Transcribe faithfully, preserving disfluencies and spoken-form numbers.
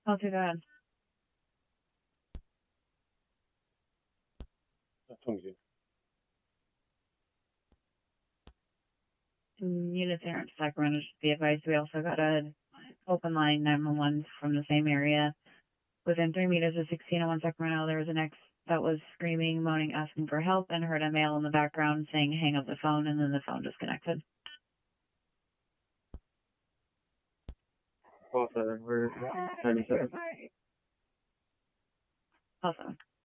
Oh, too bad. Units there in Sacramento, just be advised, we also got a open line nine one one from the same area. Within three meters of sixteen oh one Sacramento, there was an ex that was screaming, moaning, asking for help, and heard a male in the background saying, hang up the phone, and then the phone disconnected. Awesome. We're ninety-seven. Awesome.